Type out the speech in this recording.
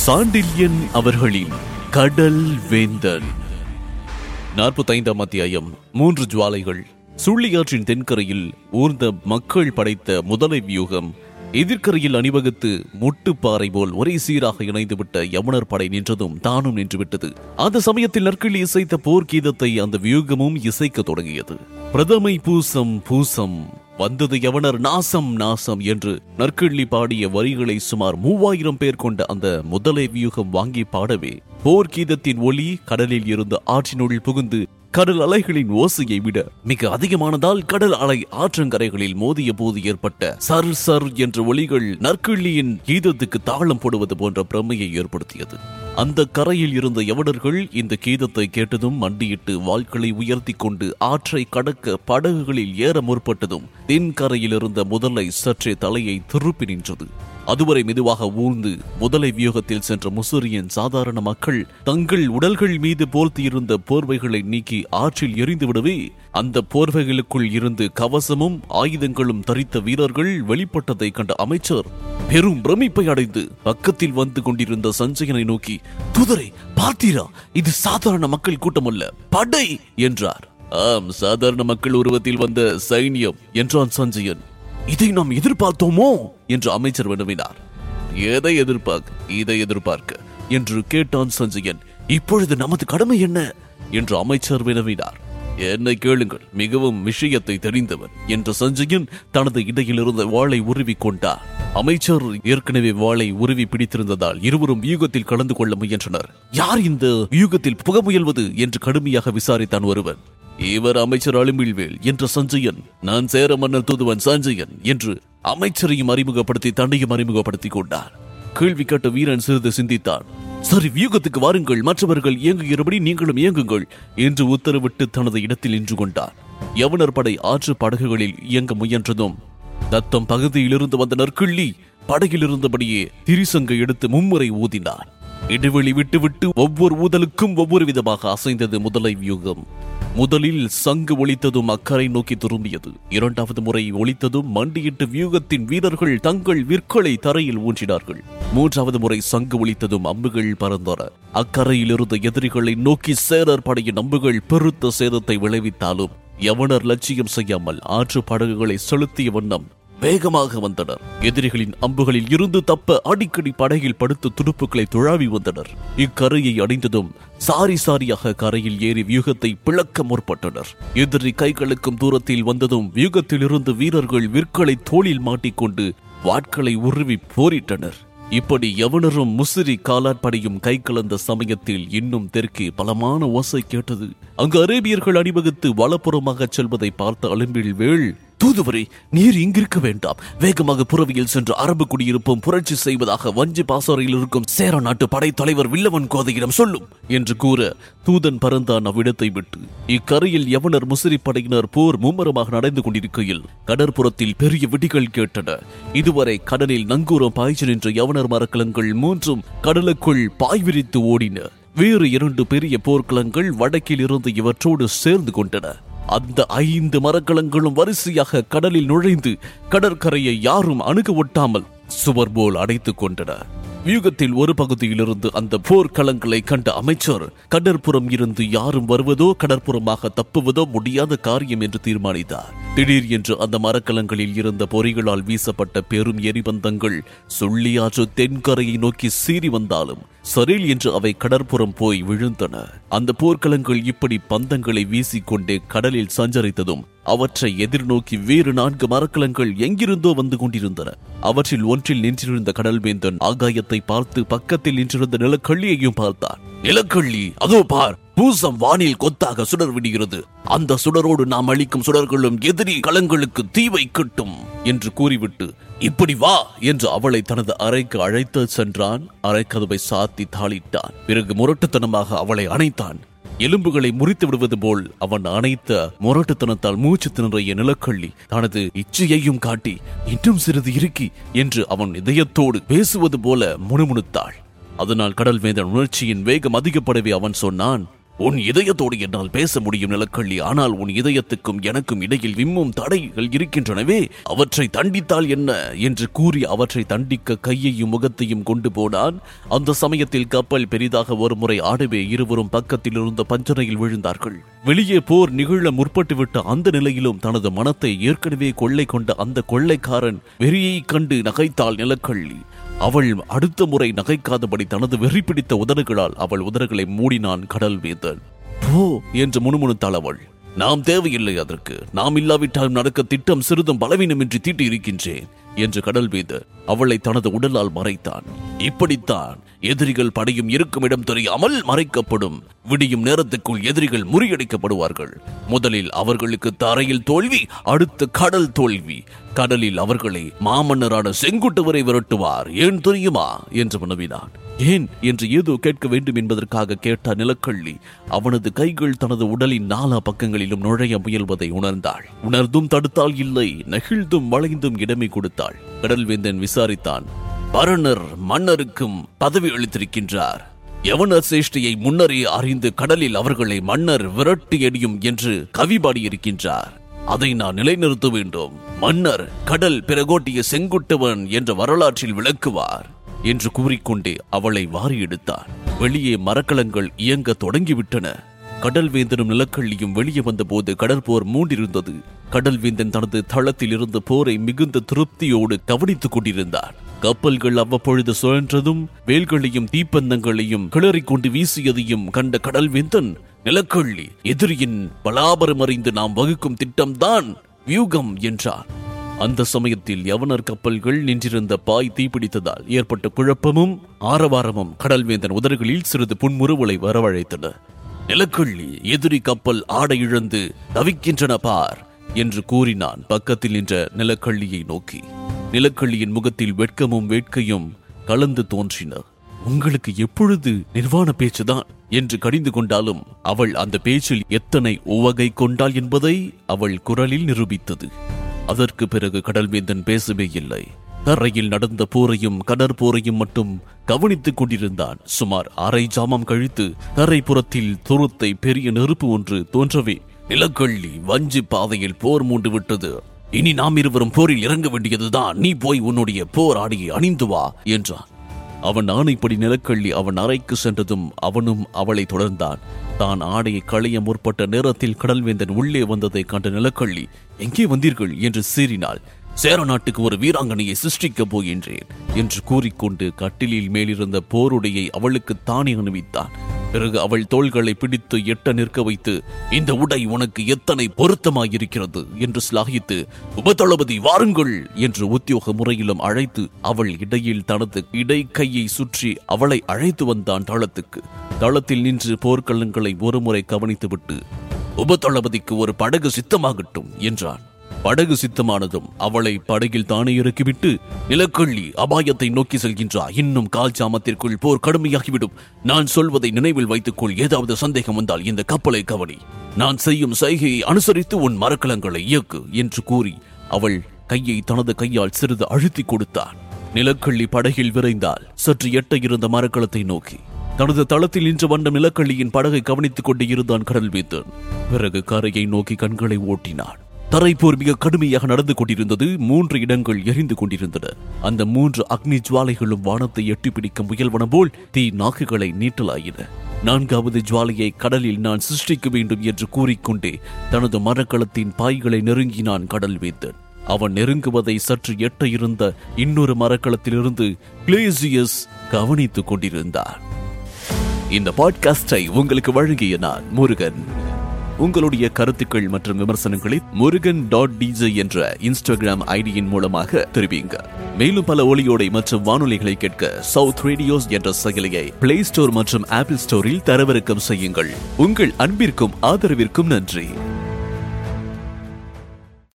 சாண்டில்யன் அவர்களின் கடல் வேந்தன். 45ஆம் அத்தியாயம். 3 ஜுவாலைகள். சுள்ளியாற்றின் தென்கரையில் ஊர்ந்த மக்கள் படைத்த முதலை வியூகம் எதிர்கரையில் அணிவகுத்து முட்டுப்பாறை போல் ஒரே சீராக இணைந்துவிட்ட யவனர் படை நின்றதும் தானும் நின்றுவிட்டது. அந்த சமயத்தில் நற்கிள்ளி இசைத்த போர் கீதத்தை அந்த வியூகமும் இசைக்க தொடங்கியது. பிரதமை பூசம் பூசம் வந்தது யவனர் நாசம் நாசம் என்று நற்கிள்ளி பாடிய வரிகளை சுமார் 3000 பேர் கொண்ட அந்த முதலை வியூகம் வாங்கி பாடவே போர் கீதத்தின் ஒலி கடலில் இருந்து ஆற்றினுள் புகுந்து கடல் அலைகளின் ஓசையை விட மிக அதிகமானதால் கடல் அலை ஆற்றங்கரைகளில் மோதிய போது ஏற்பட்ட சர் சர் என்ற ஒலிகள் நற்கிள்ளியின் கீதத்துக்கு தாளம் போடுவது போன்ற பிரமையை ஏற்படுத்தியது. அந்த கரையில் இருந்த யவனர்கள் இந்த கீதத்தை கேட்டதும் மண்டியிட்டு வாள்களை உயர்த்தி கொண்டு ஆற்றை கடக்க படகுகளில் ஏற முற்பட்டதும் தென்கரையில் இருந்த முதலை சற்றே தலையை திருப்பி நின்றது. அதுவரை மெதுவாக ஊர்ந்து முதலை வியூகத்தில் சென்ற முசிறியின் சாதாரண மக்கள் தங்கள் உடல்கள் மீது போர்த்தியிருந்த போர்வைகளை நீக்கி ஆற்றில் எறிந்துவிடவே அந்த போர்வைகளுக்குள் இருந்து கவசமும் ஆயுதங்களும் தரித்த வீரர்கள் வெளிப்பட்டதை கண்ட அமைச்சர் பெரும் பிரமிப்பை அடைந்து பக்கத்தில் வந்து கொண்டிருந்த சஞ்சயனை நோக்கி, "தூதரே, பார்த்தீரா? இது சாதாரண மக்கள் கூட்டமல்ல, படை" என்றார். "ஆம், சாதாரண மக்கள் உருவத்தில் வந்த சைன்யம்" என்றான் சஞ்சயன். "இதை நாம் எதிர்பார்த்தோமோ?" என்று அமைச்சர் வினவினார். "எதை எதிர்பார்க்க? இதை எதிர்பார்க்க" என்று கேட்டான் சஞ்சயன். "இப்பொழுது நமது கடமை என்ன?" என்று அமைச்சர் வினவினார். "என்னை கேளுங்கள், மிகவும் விஷயத்தை தெரிந்தவர்" என்று சஞ்சயன் தனது இடையிலிருந்த வாளை உருவி கொண்டார். அமைச்சர் ஏற்கனவே வாளை உருவி பிடித்திருந்ததால் இருவரும் வியூகத்தில் கலந்து கொள்ள முயன்றனர். "யார் இந்த வியூகத்தில் புக முயல்வது?" என்று கடுமையாக விசாரித்தான் ஒருவன். "இவர் அமைச்சர் அலும்பில்வேல்" என்ற சஞ்சயன். "நான் சேர மன்னர் தூதுவன் சஞ்சயன்" என்று அமைச்சரையும் அறிமுகப்படுத்தி தன்னையும் அறிமுகப்படுத்திக் கொண்டார். கேள்வி கேட்ட வீரன் சிறிது சிந்தித்தான். "சரி, வியூகத்துக்கு வாருங்கள், மற்றவர்கள் இயங்குகிறபடி நீங்களும் இயங்குங்கள்" என்று உத்தரவிட்டு தனது இடத்தில் நின்று கொண்டார். யவனர் படை ஆற்று படகுகளில் இயங்க முயன்றதும் தத்தம் பகுதியிலிருந்து வந்த நற்கிள்ளி படகில் இருந்தபடியே திரிசங்கை எடுத்து மும்முறை ஊதினார். இடைவெளி விட்டுவிட்டு ஒவ்வொரு ஊதலுக்கும் ஒவ்வொரு விதமாக அசைந்தது முதலை வியூகம். முதலில் சங்கு ஒலித்ததும் அக்கறை நோக்கி திரும்பியது. இரண்டாவது முறை ஒலித்ததும் மண்டியிட்டு வியூகத்தின் வீரர்கள் தங்கள் விற்களை தரையில் ஊன்றினார்கள். மூன்றாவது முறை சங்கு ஒலித்ததும் அம்புகள் பறந்தன. அக்கறையில் இருந்த எதிரிகளை நோக்கி சேரர் படையின் அம்புகள் பெருத்த சேதத்தை விளைவித்தாலும் யவனர் லட்சியம் செய்யாமல் ஆற்று படகுகளை செலுத்திய வண்ணம் வேகமாக வந்தனர். எதிரிகளின் அம்புகளில் இருந்து தப்ப அடிக்கடி படகில் படுத்து துடுப்புகளை துழாவி வந்தனர். இக்கரையை அடைந்ததும் சாரி சாரியாக கரையில் ஏறி வியூகத்தை பிளக்க முற்பட்டனர். எதிரி கைகளுக்கும் தூரத்தில் வந்ததும் வியூகத்தில் இருந்து வீரர்கள் விற்களை தோளில் மாட்டிக்கொண்டு வாட்களை உருவி போரிட்டனர். இப்படி யவனரும் முசிறி காலாட்படையும் கை கலந்த சமயத்தில் இன்னும் தெற்கே பலமான ஓசை கேட்டது. அங்கு அரேபியர்கள் அணிவகுத்து வலப்புறமாக செல்வதை பார்த்த அலும்பில்வேல், "தூதுவரே, நீர் இங்கிருக்க வேண்டாம். வேகமாக புறவியில் சென்று அரபு குடியிருப்பும் புரட்சி செய்வதாக வஞ்சி பாசறையில் இருக்கும் சேர நாட்டு படைத்தலைவர் வில்லவன் கோதையிடம் சொல்லும்" என்று கூற தூதன் பறந்தான் அவ்விடத்தை விட்டு. இக்கரையில் யவனர் முசிறி படையினர் போர் மும்மரமாக நடந்து கொண்டிருக்கையில் கடற்புறத்தில் பெரிய வெடிகள் கேட்டன. இதுவரை கடலில் நங்கூரம் பாய்ச்சி நின்ற யவனர் மரக்கலங்கள் 3 கடலுக்குள் பாய்விரித்து ஓடின. வேறு 2 பெரிய போர்க்களங்கள் வடக்கில் இருந்து இவற்றோடு சேர்ந்து கொண்டன. அந்த 5 மரக்கலங்களும் வரிசையாக கடலில் நுழைந்து கடற்கரையை யாரும் அணுக ஒட்டாமல் சுவர் போல் அடைத்துக் கொண்டன. வியூகத்தில் ஒரு பகுதியிலிருந்து அந்த போர்க்களங்களை கண்ட அமைச்சர் கடற்புறம் இருந்து யாரும் வருவதோ கடற்புறமாக தப்புவதோ முடியாத காரியம் என்று தீர்மானித்தார். திடீர் என்று அந்த மரக்கலங்களில் இருந்த பொறிகளால் வீசப்பட்ட பெரும் எரிபந்தங்கள் சுள்ளியாற்று தென்கரையை நோக்கி சீறி வந்தாலும் சரில் என்று அவை கடற்புறம் போய் விழுந்தன. அந்த போர்க்களங்கள் இப்படி பந்தங்களை வீசிக்கொண்டே கடலில் சஞ்சரித்ததும் அவற்றை எதிர்நோக்கி வேறு 4 மரக்கலங்கள் எங்கிருந்தோ வந்து கொண்டிருந்தன. அவற்றில் ஒன்றில் நின்றிருந்த கடல்வேந்தன் ஆகாயத்தை பார்த்து பக்கத்தில் நின்றிருந்த நிலக்கள்ளியையும் பார்த்தார். "நிலக்கள்ளி, அதோ பார், பூசம் வானில் கொத்தாக சுடர் விடுகிறது. அந்த சுடரோடு நாம் அளிக்கும் சுடர்களும் எதிரி களங்களுக்கு தீ வைக்கட்டும்" என்று கூறிவிட்டு, "இப்படி வா" என்று அவளை தனது அறைக்கு அழைத்து சென்றான். அறைக்கதவை சாத்தி தாளிட்டான். பிறகு முரட்டுத்தனமாக அவளை அணைத்தான். எலும்புகளை முறித்து விடுவது போல் அவன் அணைத்த முரட்டுத்தனத்தால் மூச்சு திணறிய நிலக்கள்ளி தனது இச்சையையும் காட்டி, "இன்னும் சிறிது இருக்கி" என்று அவன் இதயத்தோடு பேசுவது போல முணுமுணுத்தாள். அதனால் கடல் வேந்தன் உணர்ச்சியின் வேகம் அதிகப்படவே அவன் சொன்னான், உன் இதயத்தோடு என்னால் பேச முடியும் நிலக்கள்ளி. ஆனால் உன் இதயத்துக்கும் எனக்கும் இடையில் விம்மும் தடைகள் இருக்கின்றனவே, அவற்றை தண்டித்தால் என்ன என்று கூறி அவற்றை தண்டிக்க கையையும் முகத்தையும் கொண்டு போனான். அந்த சமயத்தில் கப்பல் பெரிதாக ஒரு முறை ஆடவே இருவரும் பக்கத்தில் இருந்த பஞ்சனையில் விழுந்தார்கள். வெளியே போர் நிகழ முற்பட்டுவிட்ட அந்த நிலையிலும் தனது மனத்தை ஏற்கனவே கொள்ளை கொண்ட அந்த கொள்ளைக்காரன் வெறியை கண்டு நகைத்தாள் நிலக்கள்ளி. அவள் அடுத்த முறை நகைக்காதபடி தனது வெறி பிடித்த உதடுகளால் அவள் உதடுகளை மூடினான் கடல் வேந்தன். போ என்று முணுமுணுத்தாள் அவள். நாம் தேவையில்லை அதற்கு, நாம் இல்லாவிட்டால் நடக்க திட்டம் சிறிதும் பலவீனமின்றி தீட்டி இருக்கின்றேன் என்று கடல் வேந்தன் அவளை தனது உடலால் மறைத்தான். இப்படித்தான் எதிரிகள் படையும் இருக்கும் இடம் தெரியாமல் மறைக்கப்படும். விடியும் நேரத்துக்குள் எதிரிகள் முறியடிக்கப்படுவார்கள். முதலில் அவர்களுக்கு தரையில் தோல்வி, அடுத்து கடல் தோல்வி. கடலில் அவர்களை மாமன்னரான செங்குட்டுவரை விரட்டுவார். ஏன் தெரியுமா என்று வினவினான். ஏன் என்று ஏதோ கேட்க வேண்டும் என்பதற்காக கேட்ட நிலக்கள்ளி அவனது கைகள் தனது உடலின் நாலா பக்கங்களிலும் நுழைய முயல்வதை உணர்ந்தாள். உணர்ந்தும் தடுத்தால் இல்லை, நெகிழ்ந்தும் வளைந்தும் இடமை கொடுத்தாள். கடல்வேந்தன் விசாரித்தான். பரணர் மன்னருக்கும் பதவி அளித்திருக்கின்றார். யவனர் சேஷ்டியை முன்னரே அறிந்து கடலில் அவர்களை மன்னர் விரட்டி எறியும் என்று கவி பாடியிருக்கின்றார். அதை நான் நிலைநிறுத்த வேண்டும். மன்னர் கடல் பிறகோட்டிய செங்குட்டுவன் என்ற வரலாற்றில் விளக்குவார் என்று கூறிக்கொண்டே அவளை வாரி எடுத்தான். வெளியே மரக்கலங்கள் இயங்க தொடங்கிவிட்டன. கடல்வேந்தனும் நிலக்கள்ளியும் வெளியே வந்தபோது கடற்போர் மூண்டிருந்தது. கடல்வேந்தன் தனது தளத்தில் இருந்த போரை மிகுந்த திருப்தியோடு கவனித்துக் கொண்டிருந்தான். கப்பல்கள் அவ்வப்பொழுது சுழன்றதும் வேல்களையும் தீப்பந்தங்களையும் கிளறிக்கொண்டு வீசியதையும் கண்ட கடல்வேந்தன், நிலக்கள்ளி, எதிரியின் பலாபரம் அறிந்து நாம் வகுக்கும் திட்டம்தான் வியூகம் என்றான். அந்த சமயத்தில் யவனர் கப்பல்கள் நின்றிருந்த பாய் தீப்பிடித்ததால் ஏற்பட்ட குழப்பமும் ஆரவாரமும் கடல்வேந்தன் உதடுகளில் சிறிது புன்முறுவலை வரவழைத்தன. நிலக்கள்ளி, எதிரி கப்பல் ஆடை இழந்து தவிக்கின்றன பார் என்று கூறினான் பக்கத்தில் நின்ற நிலக்கள்ளியை நோக்கி. நிலக்கள்ளியின் முகத்தில் வெட்கமும் வேட்கையும் கலந்து தோன்றின. உங்களுக்கு எப்பொழுது நிர்வாண பேச்சுதான் என்று கடிந்து கொண்டாலும் அவள் அந்த பேச்சில் எத்தனை உவகை கொண்டாள் என்பதை அவள் குரலில் நிரூபித்தது. அதற்கு பிறகு கடல்வேந்தன் பேசவே இல்லை. தரையில் நடந்த போரையும் கடற்போரையும் மட்டும் கவனித்துக் கொண்டிருந்தான். சுமார் அரை ஜாமம் கழித்து தரைப்புறத்தில் துருத்தை பெரிய நெருப்பு ஒன்று தோன்றவே, நிலக்கள்ளி, வஞ்சி பாதையில் போர் மூண்டு விட்டது. இனி நாம் இருவரும் போரில் இறங்க வேண்டியதுதான். நீ போய் உன்னுடைய போர் ஆடையை அணிந்து வா என்றான். அவன் ஆணைப்படி நிலக்கள்ளி அவன் அறைக்கு சென்றதும் அவனும் அவளை தொடர்ந்தான். தான் ஆடையை களைய முற்பட்ட நேரத்தில் கடல்வேந்தன் உள்ளே வந்ததை கண்ட நிலக்கள்ளி, எங்கே வந்தீர்கள் என்று சீறினாள். சேர நாட்டுக்கு ஒரு வீராங்கனையை சிருஷ்டிக்கப் போகின்றேன் என்று கூறிக்கொண்டு கட்டிலில் மேலிருந்த போருடையை அவளுக்கு தானே அணிவித்தான். பிறகு அவள் தோள்களை பிடித்து எட்ட நிற்க வைத்து, இந்த உடை உனக்கு எத்தனை பொருத்தமாயிருக்கிறது என்று சிலாகித்து, உபதளபதி வாருங்கள் என்று உத்தியோக முறையிலும் அழைத்து அவள் இடையில் தனது இடை கையை சுற்றி அவளை அழைத்து வந்தான் தளத்துக்கு. தளத்தில் நின்று போர்க்களங்களை ஒருமுறை கவனித்துவிட்டு, உபதளபதிக்கு ஒரு படகு சித்தமாகட்டும் என்றான். படகு சித்தமானதும் அவளை படகில் தானே இறக்கிவிட்டு, நிலக்கள்ளி, அபாயத்தை நோக்கி செல்கின்றாய். இன்னும் கால் ஜாமத்திற்குள் போர் கடுமையாகிவிடும். நான் சொல்வதை நினைவில் வைத்துக்கொள். ஏதாவது சந்தேகம் வந்தால் இந்த கப்பலை கவனி. நான் செய்யும் சைகையை அனுசரித்து உன் மரக்கலங்களை இயக்கு என்று கூறி அவள் கையை தனது கையால் சிறிது அழுத்தி கொடுத்தான். நிலக்கள்ளி படகில் விரைந்தால் சற்று எட்ட இருந்த மரக்கலத்தை நோக்கி. தனது தளத்தில் நின்ற வண்ணம் நிலக்கள்ளியின் படகை கவனித்துக் கொண்டே இருந்தான் கடல்வேந்தன். பிறகு கரையை நோக்கி கண்களை ஓட்டினான். தரைப்போர் மிக கடுமையாக நடந்து கொண்டிருந்தது. 3 இடங்கள் எரிந்து கொண்டிருந்தன. அந்த 3 அக்னி ஜுவாலைகளும் வானத்தை எட்டி பிடிக்க முயல்வன போல் தீ நாக்குகளை நீட்டலாயின. 4வது ஜுவாலையை கடலில் நான் சிருஷ்டிக்க வேண்டும் என்று கூறிக்கொண்டே தனது மரக்கலத்தின் பாய்களை நெருங்கினான் கடல்வேந்தன். அவன் நெருங்குவதை சற்று எட்ட இருந்த இன்னொரு மரக்கலத்திலிருந்து கிளேசியஸ் கவனித்துக் கொண்டிருந்தான். இந்த பாட்காஸ்டை உங்களுக்கு வழங்கிய நான் முருகன். உங்களுடைய கருத்துக்கள் மற்றும் விமர்சனங்களை murugan.dj என்ற இன்ஸ்டாகிராம் ஐடியின் மூலமாக தெரிவிங்க. மேலும் பல ஒளியோடை மற்றும் வானொலிகளை கேட்க சவுத் ரேடியோஸ் என்ற செயலியை பிளே ஸ்டோர் மற்றும் ஆப்பிள் ஸ்டோரில் தரவிறக்கம் செய்யுங்கள். உங்கள் அன்பிற்கும் ஆதரவிற்கும் நன்றி.